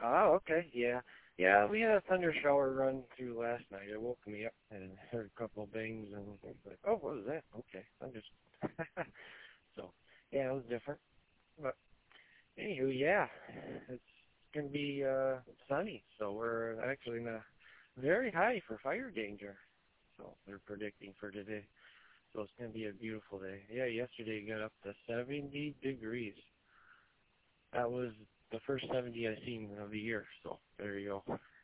Oh, okay, yeah. Yeah, we had a thunder shower run through last night. It woke me up and heard a couple of bangs and I was like, oh, what was that? Okay, thunder. So, yeah, it was different. But anywho, yeah, it's gonna be sunny, so we're actually in a very high for fire danger. So they're predicting for today. So it's gonna be a beautiful day. Yeah, yesterday it got up to 70 degrees. That was the first 70 I've seen of the year. So there you go.